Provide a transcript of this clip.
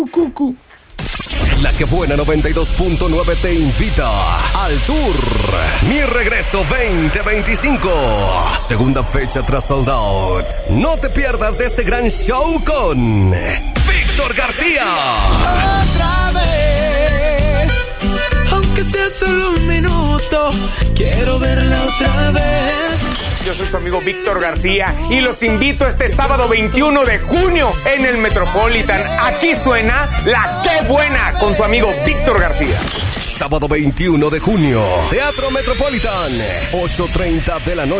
Cucu. La que buena 92.9 te invita al Tour Mi Regreso 2025. Segunda fecha tras sold out. No te pierdas de este gran show con Víctor García. Otra vez, aunque sea solo un minuto, quiero verla otra vez. Yo soy su amigo Víctor García y los invito este sábado 21 de junio en el Metropolitan. Aquí suena La Qué Buena con su amigo Víctor García. Sábado 21 de junio, Teatro Metropolitan, 8:30 de la noche.